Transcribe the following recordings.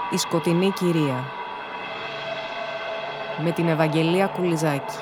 Η σκοτεινή κυρία με την Ευαγγελία Κουλιζάκη.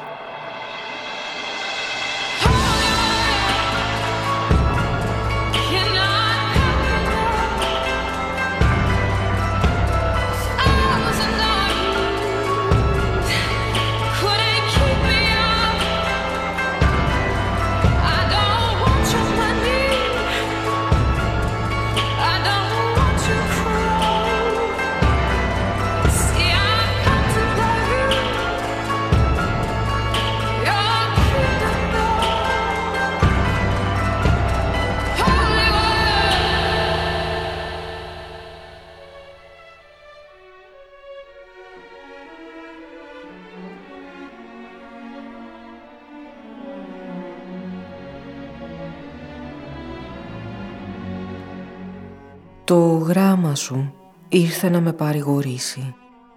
Το γράμμα σου ήρθε να με παρηγορήσει.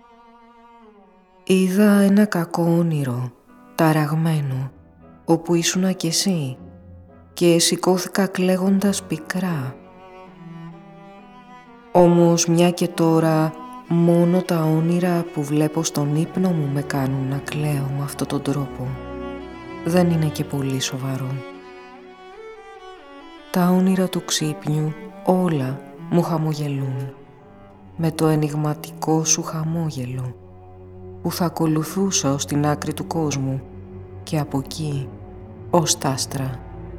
Είδα ένα κακό όνειρο, ταραγμένο, όπου ήσουνα κι εσύ και σηκώθηκα κλαίγοντας πικρά. Όμως μια και τώρα μόνο τα όνειρα που βλέπω στον ύπνο μου με κάνουν να κλαίω με αυτόν τον τρόπο. Δεν είναι και πολύ σοβαρό. Τα όνειρα του ξύπνιου όλα μου χαμογελούν με το ενιγματικό σου χαμόγελο που θα ακολουθούσα ως την άκρη του κόσμου και από εκεί ως τ' άστρα.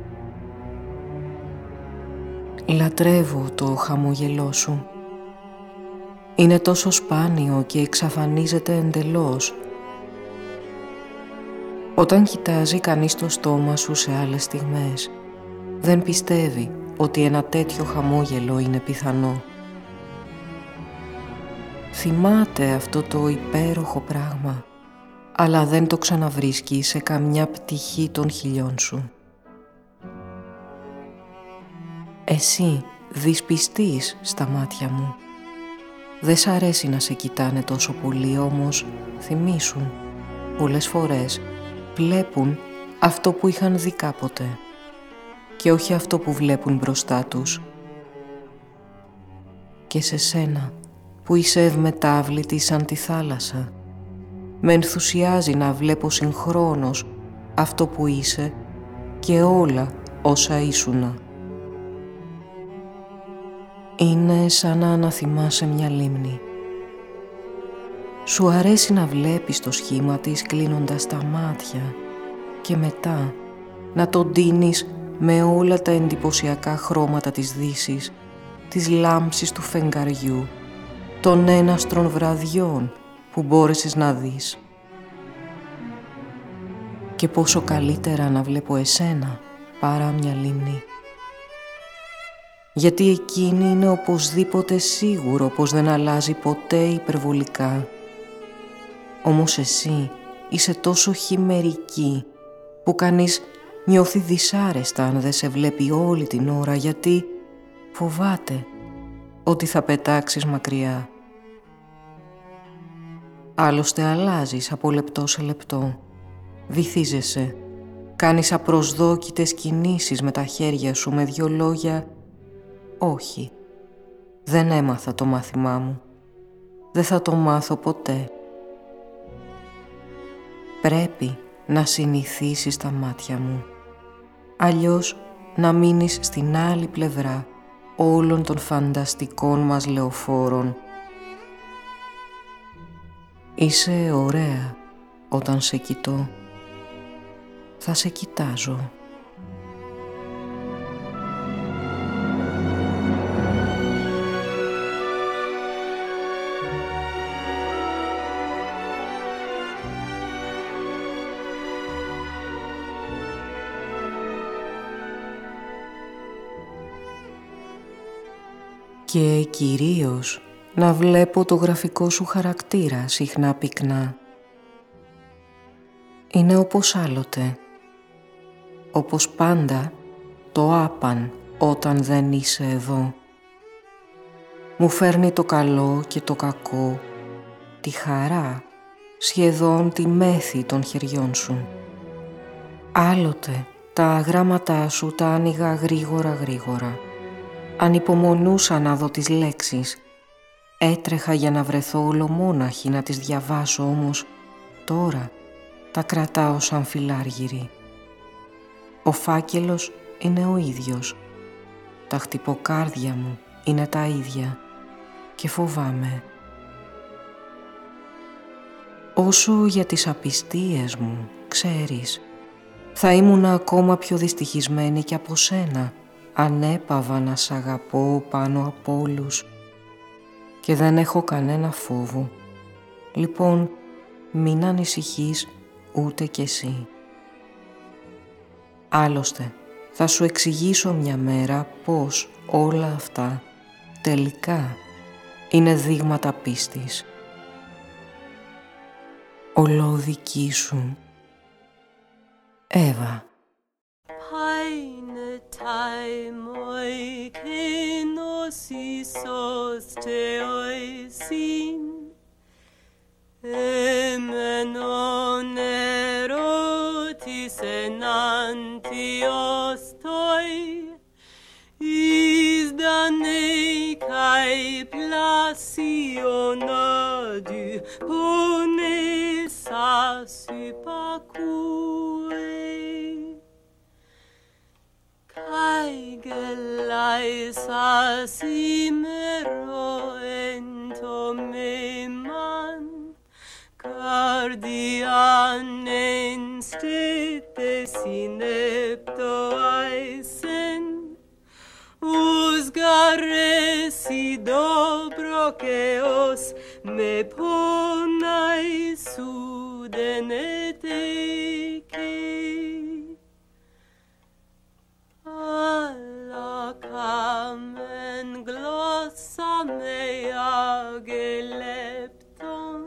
Λατρεύω το χαμόγελό σου. Είναι τόσο σπάνιο και εξαφανίζεται εντελώς. Όταν κοιτάζει κανείς το στόμα σου σε άλλες στιγμές, δεν πιστεύει ότι ένα τέτοιο χαμόγελο είναι πιθανό. Θυμάται αυτό το υπέροχο πράγμα, αλλά δεν το ξαναβρίσκει σε καμιά πτυχή των χιλιών σου. Εσύ δυσπιστείς στα μάτια μου. Δεν σ' αρέσει να σε κοιτάνε τόσο πολύ, όμως θυμήσου, πολλές φορές βλέπουν αυτό που είχαν δει κάποτε και όχι αυτό που βλέπουν μπροστά τους. Και σε σένα που είσαι ευμετάβλητη σαν τη θάλασσα, με ενθουσιάζει να βλέπω συγχρόνως αυτό που είσαι και όλα όσα ήσουνα. Είναι σαν να αναθυμάσαι μια λίμνη. Σου αρέσει να βλέπεις το σχήμα της κλείνοντας τα μάτια και μετά να το ντύνεις με όλα τα εντυπωσιακά χρώματα της δύσης, της λάμψης του φεγγαριού, των έναστρων βραδιών που μπόρεσες να δεις. Και πόσο καλύτερα να βλέπω εσένα παρά μια λίμνη. Γιατί εκείνη είναι οπωσδήποτε σίγουρο πως δεν αλλάζει ποτέ υπερβολικά. Όμως εσύ είσαι τόσο χειμερική που κανείς νιώθει δυσάρεστα αν δεν σε βλέπει όλη την ώρα, γιατί φοβάται ότι θα πετάξεις μακριά. Άλλωστε αλλάζεις από λεπτό σε λεπτό. Βυθίζεσαι, κάνεις απροσδόκητες κινήσεις με τα χέρια σου με 2 λόγια. Όχι, δεν έμαθα το μάθημά μου. Δεν θα το μάθω ποτέ. Πρέπει να συνηθίσεις τα μάτια μου. Αλλιώς να μείνεις στην άλλη πλευρά όλων των φανταστικών μας λεωφόρων. Είσαι ωραία όταν σε κοιτώ. Θα σε κοιτάζω. Και κυρίως να βλέπω το γραφικό σου χαρακτήρα συχνά πυκνά. Είναι όπως άλλοτε. Όπως πάντα το άπαν όταν δεν είσαι εδώ. Μου φέρνει το καλό και το κακό, τη χαρά, σχεδόν τη μέθη των χεριών σου. Άλλοτε τα γράμματά σου τα άνοιγα γρήγορα. Ανυπομονούσα να δω τις λέξεις. Έτρεχα για να βρεθώ ολομόναχη να τις διαβάσω, όμως τώρα τα κρατάω σαν φιλάργυροι. Ο φάκελος είναι ο ίδιος. Τα χτυποκάρδια μου είναι τα ίδια και φοβάμαι. Όσο για τις απιστίες μου, ξέρεις, θα ήμουν ακόμα πιο δυστυχισμένη και από σένα, αν έπαβα να σ' αγαπώ πάνω από όλους. Και δεν έχω κανένα φόβο. Λοιπόν, μην ανησυχείς ούτε κι εσύ. Άλλωστε, θα σου εξηγήσω μια μέρα πως όλα αυτά τελικά είναι δείγματα πίστης. Ολόδική σου, Εύα. Eine taimoi kenosis teoisin emenon erotis enantios toi is danei kai plasionadu ponesa supacue kai gelaisas imero entomeman cardian enstete sinepto aisen usgaresi dobrokeos me ponai sudeneteke alla kamen glossa mea gelepton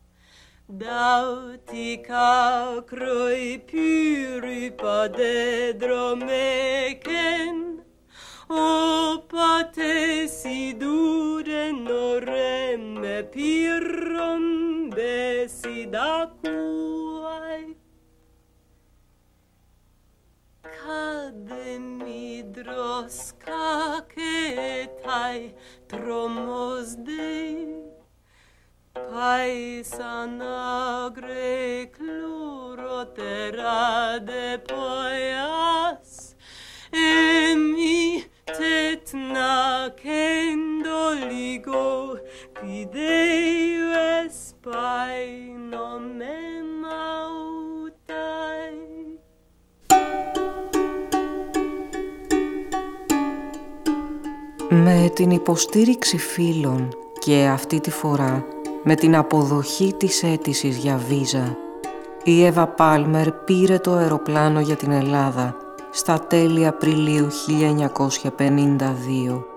dautica croi puripa dedromeken opate siduren orem me pirrom besidacuai Kademidros kaketai tromos dei Paisanagre chlorotera de poias Emi tetna kendoligo Pideu espaino me mautai Με την υποστήριξη φίλων και αυτή τη φορά με την αποδοχή της αίτησης για βίζα, η Εύα Πάλμερ πήρε το αεροπλάνο για την Ελλάδα στα τέλη Απριλίου 1952.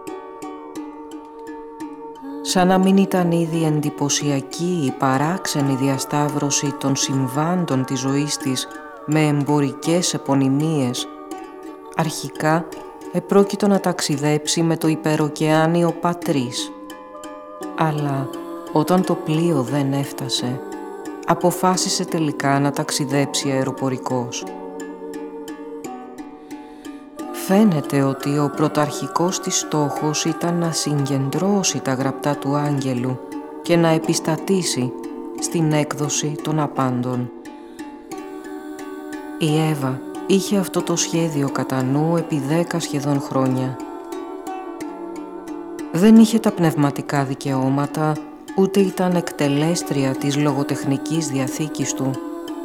Σαν να μην ήταν ήδη εντυπωσιακή η παράξενη διασταύρωση των συμβάντων της ζωής της με εμπορικές επωνυμίες, αρχικά επρόκειτο να ταξιδέψει με το υπεροκεάνιο Πατρίς. Αλλά όταν το πλοίο δεν έφτασε, αποφάσισε τελικά να ταξιδέψει αεροπορικός. Φαίνεται ότι ο πρωταρχικός της στόχος ήταν να συγκεντρώσει τα γραπτά του άγγελου και να επιστατήσει στην έκδοση των απάντων. Η Εύα είχε αυτό το σχέδιο κατά νου επί 10 σχεδόν χρόνια. Δεν είχε τα πνευματικά δικαιώματα, ούτε ήταν εκτελέστρια της λογοτεχνικής διαθήκης του.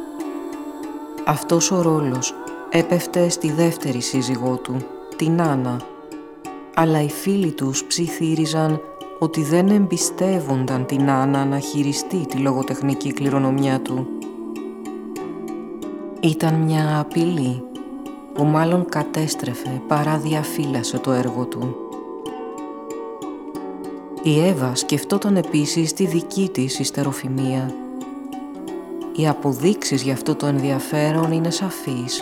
Αυτός ο ρόλος έπεφτε στη δεύτερη σύζυγό του, την Άννα, αλλά οι φίλοι τους ψιθύριζαν ότι δεν εμπιστεύονταν την Άννα να χειριστεί τη λογοτεχνική κληρονομιά του. Ήταν μια απειλή που μάλλον κατέστρεφε παρά διαφύλασε το έργο του. Η Εύα σκεφτόταν επίσης τη δική της ιστεροφημία. Οι αποδείξεις για αυτό το ενδιαφέρον είναι σαφείς.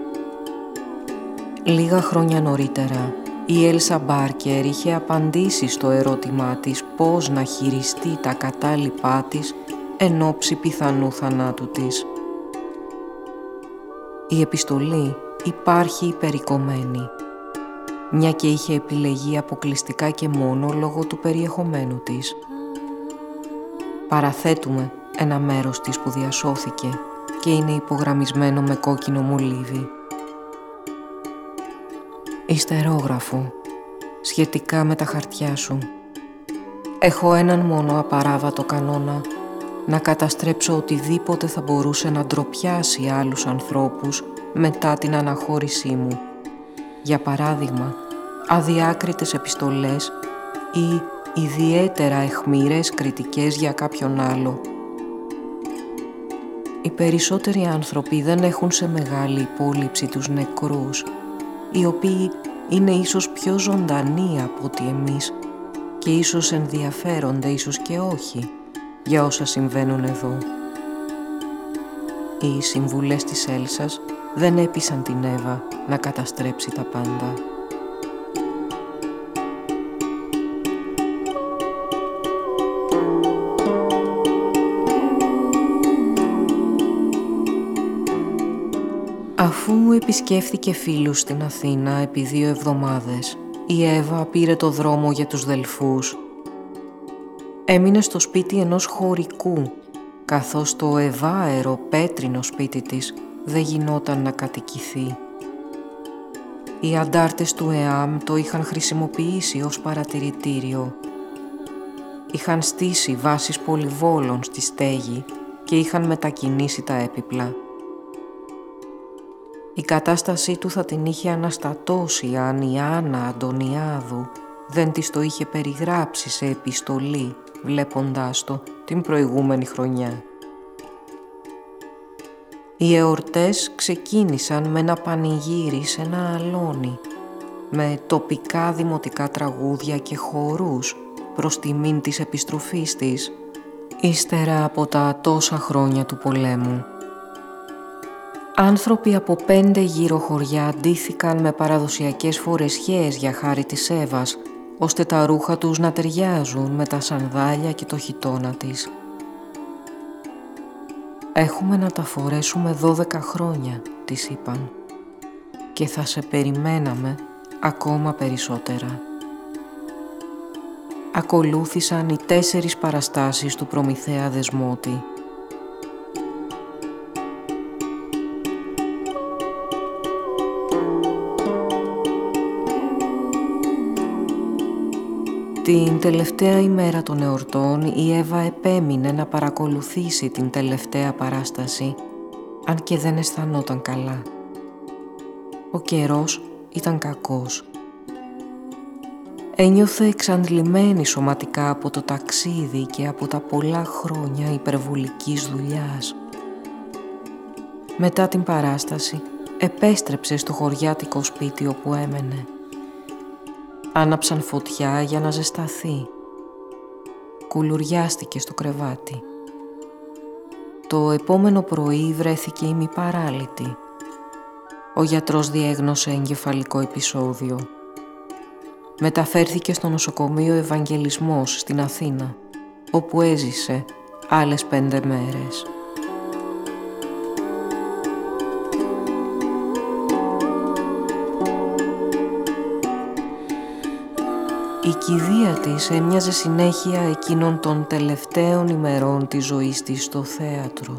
Λίγα χρόνια νωρίτερα, η Έλσα Μπάρκερ είχε απαντήσει στο ερώτημά της πώς να χειριστεί τα κατάλοιπά της εν ώψη πιθανού θανάτου της. Η επιστολή υπάρχει υπερικωμένη, μια και είχε επιλεγεί αποκλειστικά και μόνο λόγω του περιεχομένου της. Παραθέτουμε ένα μέρος της που διασώθηκε και είναι υπογραμμισμένο με κόκκινο μολύβι. Ιστερόγραφο σχετικά με τα χαρτιά σου. Έχω έναν μόνο απαράβατο κανόνα, να καταστρέψω οτιδήποτε θα μπορούσε να ντροπιάσει άλλους ανθρώπους μετά την αναχώρησή μου. Για παράδειγμα, αδιάκριτες επιστολές ή ιδιαίτερα αιχμηρές κριτικές για κάποιον άλλο. Οι περισσότεροι άνθρωποι δεν έχουν σε μεγάλη υπόλοιψη τους νεκρούς, οι οποίοι είναι ίσως πιο ζωντανοί από ότι εμείς και ίσως ενδιαφέρονται, ίσως και όχι, για όσα συμβαίνουν εδώ. Οι συμβουλές της Έλσας δεν έπεισαν την Εύα να καταστρέψει τα πάντα. Αφού επισκέφθηκε φίλους στην Αθήνα επί 2 εβδομάδες, η Εύα πήρε το δρόμο για τους Δελφούς. Έμεινε στο σπίτι ενός χωρικού, καθώς το ευάερο πέτρινο σπίτι της δεν γινόταν να κατοικηθεί. Οι αντάρτες του ΕΑΜ το είχαν χρησιμοποιήσει ως παρατηρητήριο. Είχαν στήσει βάσεις πολυβόλων στη στέγη και είχαν μετακινήσει τα έπιπλα. Η κατάστασή του θα την είχε αναστατώσει αν η Άννα Αντωνιάδου δεν της το είχε περιγράψει σε επιστολή, βλέποντάς το την προηγούμενη χρονιά. Οι εορτές ξεκίνησαν με ένα πανηγύρι σε ένα αλόνι, με τοπικά δημοτικά τραγούδια και χορούς προς τιμήν της επιστροφής της, ύστερα από τα τόσα χρόνια του πολέμου. Άνθρωποι από 5 γύρω χωριά αντίθηκαν με παραδοσιακές φορεσιές για χάρη της Εύας, ώστε τα ρούχα τους να ταιριάζουν με τα σανδάλια και το χιτώνα της. «Έχουμε να τα φορέσουμε 12 χρόνια», της είπαν, «και θα σε περιμέναμε ακόμα περισσότερα». Ακολούθησαν οι 4 παραστάσεις του Προμηθέα Δεσμότη. Την τελευταία ημέρα των εορτών η Εύα επέμεινε να παρακολουθήσει την τελευταία παράσταση, αν και δεν αισθανόταν καλά. Ο καιρός ήταν κακός. Ένιωθε εξαντλημένη σωματικά από το ταξίδι και από τα πολλά χρόνια υπερβολικής δουλειάς. Μετά την παράσταση επέστρεψε στο χωριάτικο σπίτι όπου έμενε. Άναψαν φωτιά για να ζεσταθεί. Κουλουριάστηκε στο κρεβάτι. Το επόμενο πρωί βρέθηκε ημιπαράλυτη. Ο γιατρός διέγνωσε εγκεφαλικό επεισόδιο. Μεταφέρθηκε στο νοσοκομείο Ευαγγελισμός στην Αθήνα, όπου έζησε άλλες 5 μέρες. Η κηδεία της έμοιαζε συνέχεια εκείνων των τελευταίων ημερών της ζωής της στο θέατρο.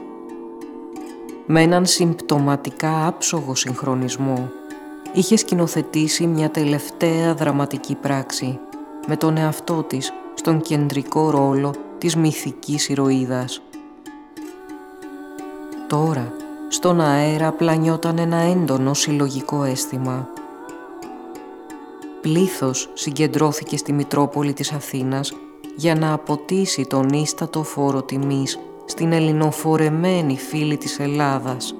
Με έναν συμπτωματικά άψογο συγχρονισμό, είχε σκηνοθετήσει μια τελευταία δραματική πράξη με τον εαυτό της στον κεντρικό ρόλο της μυθικής ηρωίδας. Τώρα, στον αέρα πλανιόταν ένα έντονο συλλογικό αίσθημα. Πλήθος συγκεντρώθηκε στη Μητρόπολη της Αθήνας για να αποτίσει τον ίστατο φόρο τιμής στην ελληνοφορεμένη φίλη της Ελλάδας.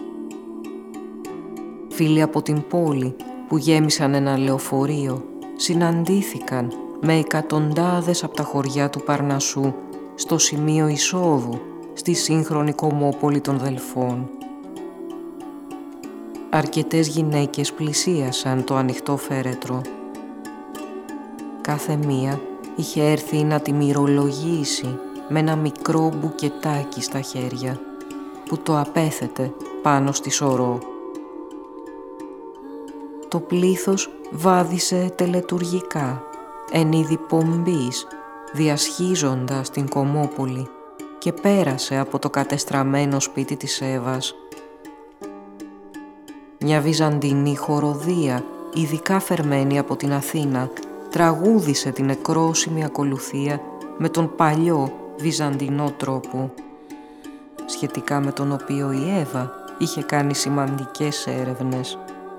Φίλοι από την πόλη που γέμισαν ένα λεωφορείο συναντήθηκαν με εκατοντάδες από τα χωριά του Παρνασσού στο σημείο εισόδου στη σύγχρονη κομμόπολη των Δελφών. Αρκετές γυναίκες πλησίασαν το ανοιχτό φέρετρο. Κάθε μία είχε έρθει να τη μυρολογήσει με ένα μικρό μπουκετάκι στα χέρια που το απέθετε πάνω στη σωρό. Το πλήθος βάδισε τελετουργικά εν είδη πομπής, διασχίζοντας την Κομμόπολη και πέρασε από το κατεστραμμένο σπίτι της Εύας. Μια βυζαντινή χοροδία, ειδικά φερμένη από την Αθήνα, τραγούδισε την νεκρόσιμη ακολουθία με τον παλιό βυζαντινό τρόπο, σχετικά με τον οποίο η Εύα είχε κάνει σημαντικές έρευνες.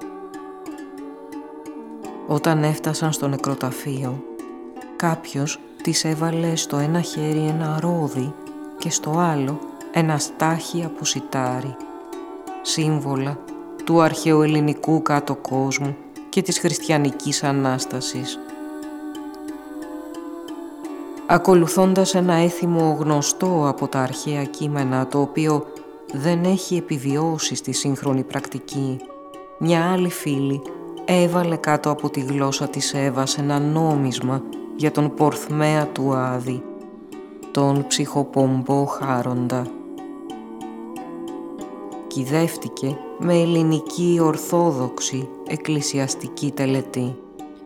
Όταν έφτασαν στο νεκροταφείο, κάποιος της έβαλε στο ένα χέρι ένα ρόδι και στο άλλο ένα στάχι από σιτάρι, σύμβολα του αρχαιοελληνικού κάτω κόσμου και της χριστιανικής Ανάστασης. Ακολουθώντας ένα έθιμο γνωστό από τα αρχαία κείμενα, το οποίο δεν έχει επιβιώσει στη σύγχρονη πρακτική, μια άλλη φίλη έβαλε κάτω από τη γλώσσα της Εύας ένα νόμισμα για τον πορθμέα του Άδη, τον ψυχοπομπό Χάροντα. Κυδεύτηκε με ελληνική ορθόδοξη εκκλησιαστική τελετή.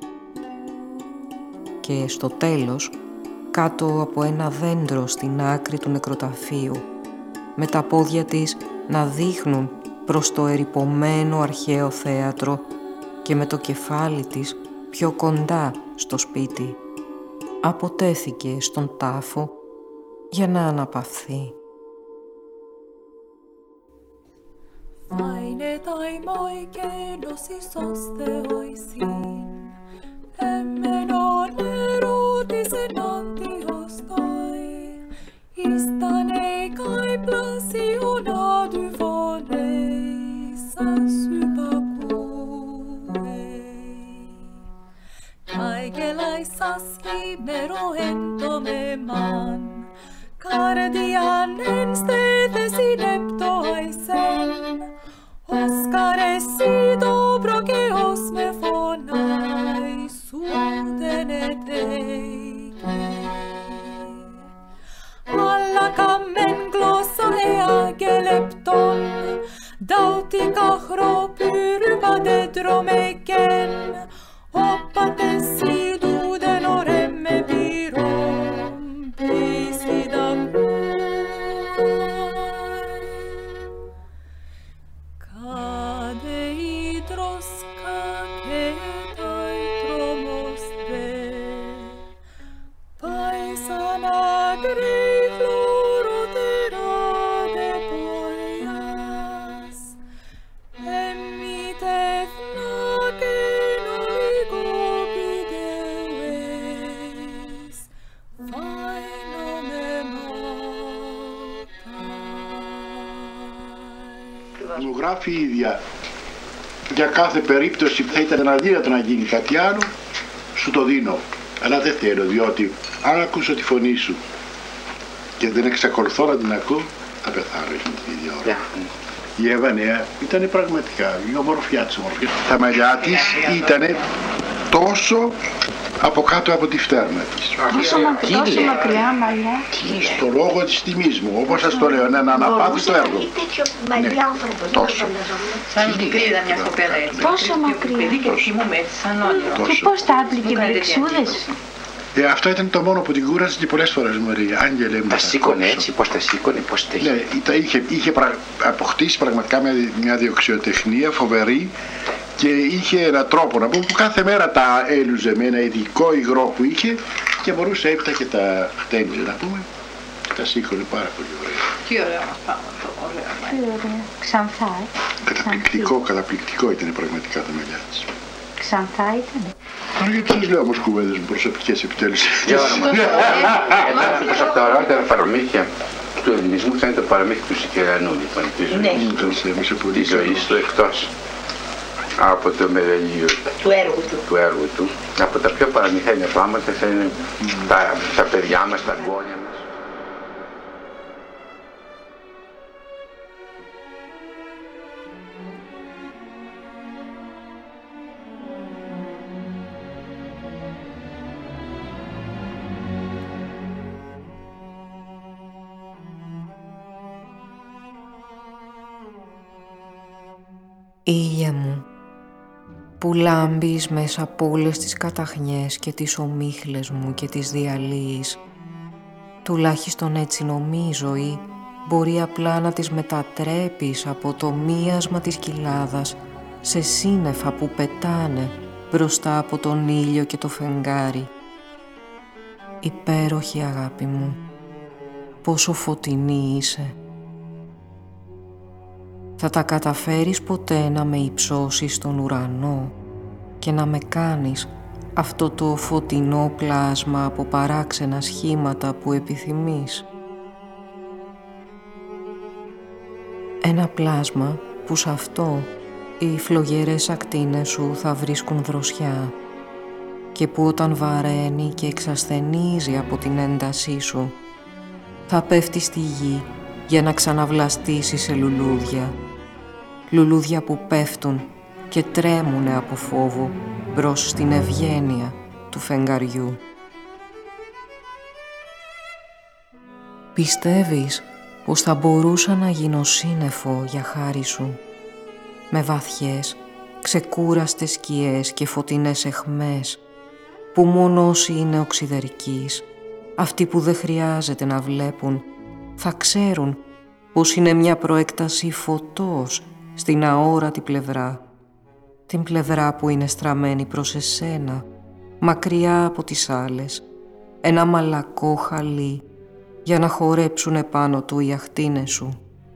Και στο τέλος, κάτω από ένα δέντρο στην άκρη του νεκροταφείου, με τα πόδια της να δείχνουν προς το ερειπωμένο αρχαίο θέατρο και με το κεφάλι της πιο κοντά στο σπίτι, αποτέθηκε στον τάφο για να αναπαυθεί. Vaine tai moikenos isosteoisin, emmenon erotisen antiostoi, istanei kai placiona dyfoneissa sypapuei. Kaikelaissas vimero entomeman, Cardianen stethesi neptoisen, Oscaresi dobrogeos me fonai, suutenet eike. Alla kammen glossa eagelepton, dautika chropyrpade dromeken, oppate siduden oremme piron, pisida Kade idroska ketai tromoste, paisana grei chloroterade poias, emmiteth nacen oligopideues, Μου γράφει η ίδια για κάθε περίπτωση που θα ήταν αδύνατο να γίνει κάτι άλλο, σου το δίνω. Αλλά δεν θέλω, διότι αν ακούσω τη φωνή σου και δεν εξακολουθώ να την ακούω, θα πεθάνω την ίδια ώρα. Η Εύα νέα ήταν πραγματικά η ομορφιά της ομορφιά. Τα μαλλιά της ήταν τόσο από κάτω από τη φτέρνα της. Τόσο μακριά μαλλιά. Στο λόγο της τιμής μου, όπως σας το λέω, να αναπάθει το έργο. Ναι, τόσο. Σαν μικρή ήταν μια κοπέλα έτσι. Πόσο μακριά. Παιδί και θυμούμε έτσι σαν όνειρο. Και πώς τα άπληκε με λεξούδες. Αυτό ήταν το μόνο που την κούρασε και πολλές φορές, Μωρή. Άγγελε μου. Τα σήκωνε έτσι, πώς τα σήκωνε, πώς τα είχε. Ναι, είχε αποκτήσει πραγματικά μια διοξιοτεχνία φοβερή και είχε έναν τρόπο να πούμε που κάθε μέρα τα έλουζε με ένα ειδικό υγρό που είχε και μπορούσε έπειτα και τα χτένιζε να πούμε και τα σήκωνε πάρα πολύ ωραία. Τι ωραία μας πάμε αυτό, ωραία. Τι ωραία. Ξανθά, Καταπληκτικό ήταν πραγματικά τα μαλλιά της. Ξανθά ήταν. Τώρα γιατί σας λέω όμως κουβέντες μου προσωπικές επιτέλους. Ένας από τα ωραίτερα παραμύθια του ελληνισμού θα είναι το παραμύθι του Σικερανού, λοιπόν, της ζωής του εκτός από το μερελείο του έργου του. Από τα πιο παραμυθένια πράγματα θα είναι τα παιδιά μας, τα γόνια μας. Ήλια μου, που λάμπεις μέσα από όλες τις καταχνιές και τις ομίχλες μου και τις διαλύεις. Τουλάχιστον έτσι νομίζω, ή μπορεί απλά να τις μετατρέπεις από το μίασμα της κοιλάδας σε σύννεφα που πετάνε μπροστά από τον ήλιο και το φεγγάρι. Υπέροχη αγάπη μου, πόσο φωτεινή είσαι. Θα τα καταφέρεις ποτέ να με υψώσεις στον ουρανό και να με κάνεις αυτό το φωτεινό πλάσμα από παράξενα σχήματα που επιθυμείς? Ένα πλάσμα που σ' αυτό οι φλογερές ακτίνες σου θα βρίσκουν δροσιά και που όταν βαραίνει και εξασθενίζει από την έντασή σου θα πέφτει στη γη για να ξαναβλαστήσει σε λουλούδια. Λουλούδια που πέφτουν και τρέμουνε από φόβο μπρος στην ευγένεια του φεγγαριού. Πιστεύεις πως θα μπορούσα να γίνω σύννεφο για χάρη σου, με βαθιές, ξεκούραστες σκιές και φωτεινές αιχμές, που μόνο όσοι είναι οξυδερκείς, αυτοί που δεν χρειάζεται να βλέπουν, θα ξέρουν πως είναι μια προέκταση φωτός στην αόρατη πλευρά, την πλευρά που είναι στραμμένη προς εσένα, μακριά από τις άλλες, ένα μαλακό χαλί για να χορέψουν επάνω του οι ακτίνες σου.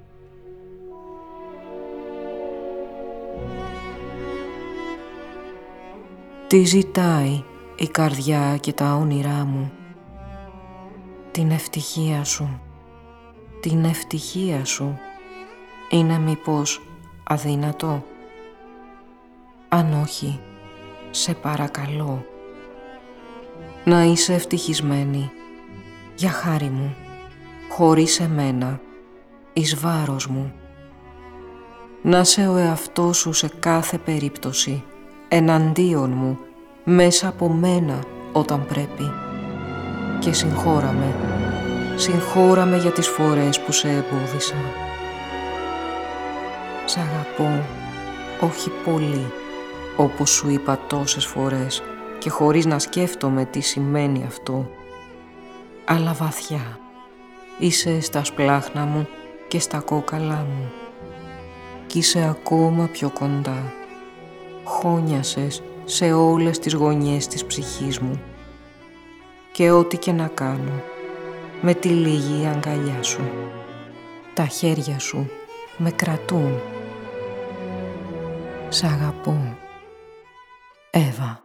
Τι ζητάει η καρδιά και τα όνειρά μου? Την ευτυχία σου. Την ευτυχία σου. Είναι μήπως αδύνατο? Αν όχι, σε παρακαλώ, να είσαι ευτυχισμένη, για χάρη μου, χωρίς εμένα, εις βάρος μου. Να είσαι ο εαυτός σου σε κάθε περίπτωση, εναντίον μου, μέσα από μένα όταν πρέπει. Και συγχώραμε για τις φορές που σε εμπόδισα. Σ' αγαπώ, όχι πολύ, όπως σου είπα τόσες φορές και χωρίς να σκέφτομαι τι σημαίνει αυτό, αλλά βαθιά. Είσαι στα σπλάχνα μου και στα κόκαλά μου κι είσαι ακόμα πιο κοντά. Χώνιασες σε όλες τις γωνιές της ψυχής μου και ό,τι και να κάνω με τη λίγη αγκαλιά σου. Τα χέρια σου με κρατούν. Σ' αγαπώ, Εύα.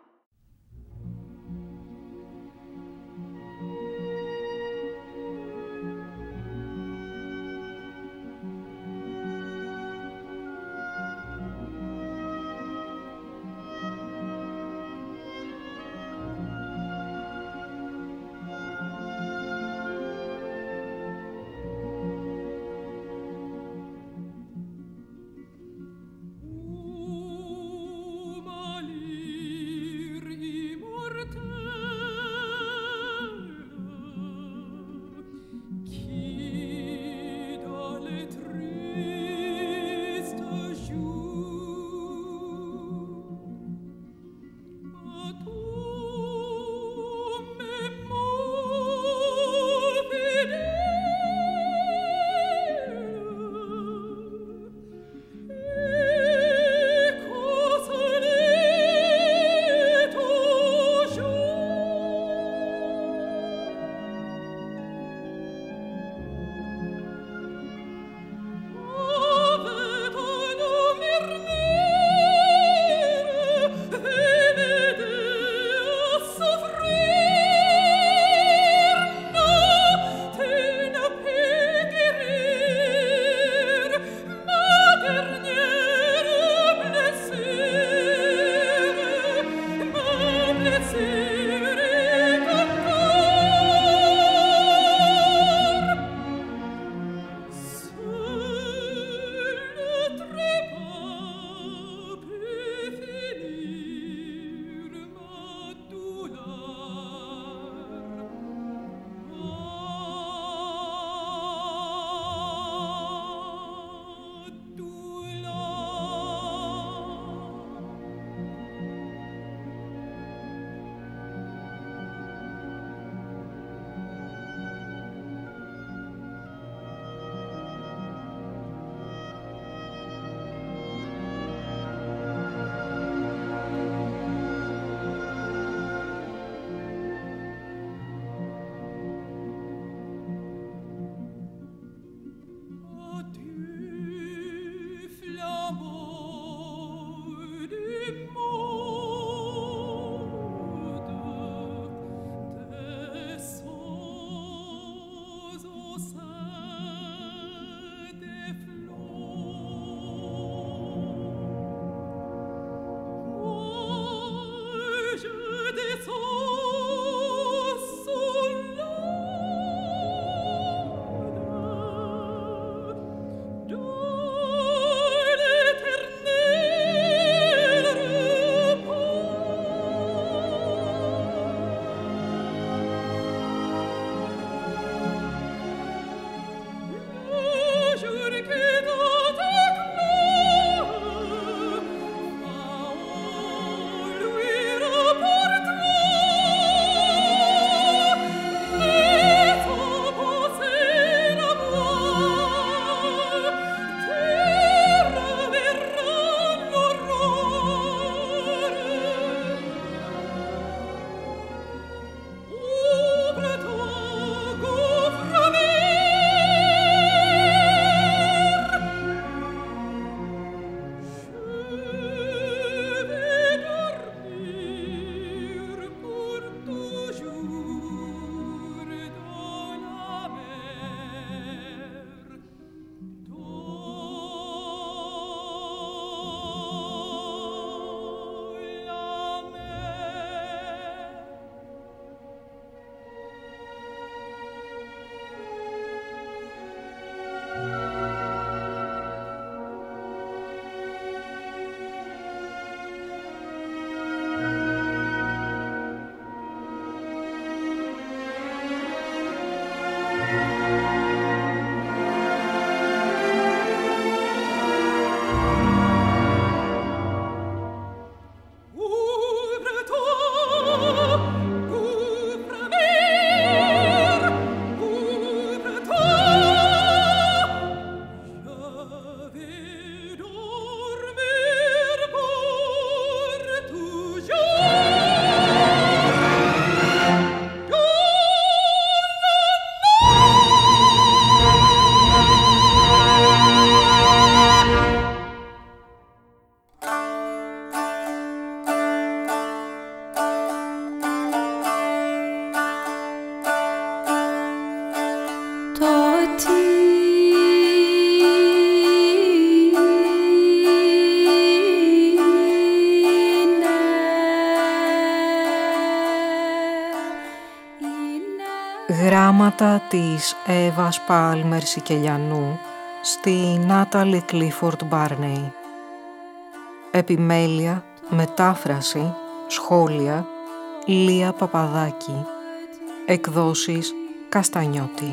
ποίηματα της Εύας Πάλμερ Σικελιανού στη Νάταλι Κλίφορντ Μπάρνεϊ. Επιμέλεια, μετάφραση, σχόλια, Λία Παπαδάκη. Εκδόσεις Καστανιώτη.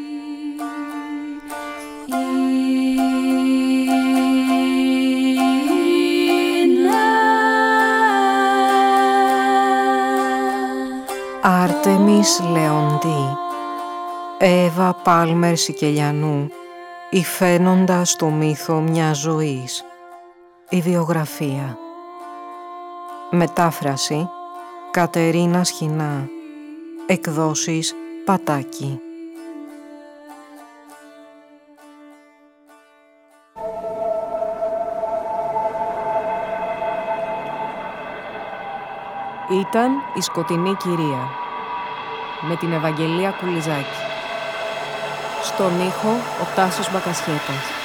Άρτεμις Λεοντή, Εύα Πάλμερ Σικελιανού, υφαίνοντας το μύθο μιας ζωής. Η βιογραφία. Μετάφραση Κατερίνα Σχοινά. Εκδόσεις Πατάκη. Ήταν η Σκοτεινή Κυρία με την Ευαγγελία Κουλιζάκη. Στον ήχο ο Τάσος Μπακασχέτας.